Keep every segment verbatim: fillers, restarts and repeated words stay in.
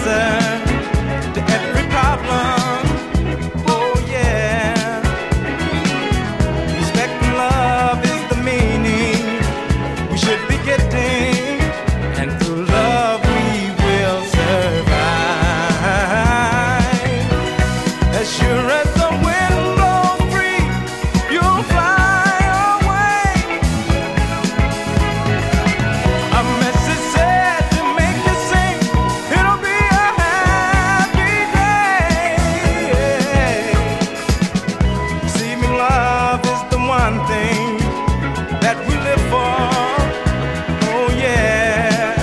answer to every problem. Oh yeah. Respect and love is the meaning we should be getting, and through love we will survive. As sure as the wind blows free, you'll fly away. A message said to make you sing, it'll be a happy day. Receiving love is the one thing that we live for. Oh yeah.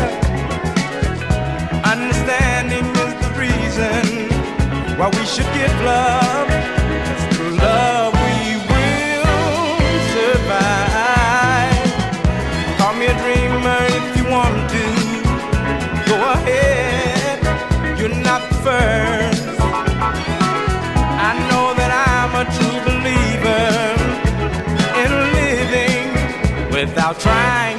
Understanding is the reason why we should give love. 'Cause through love we will survive. Call me a dreamer if you want to. Go ahead, you're not the first. I know that I'm a true believer in living without trying.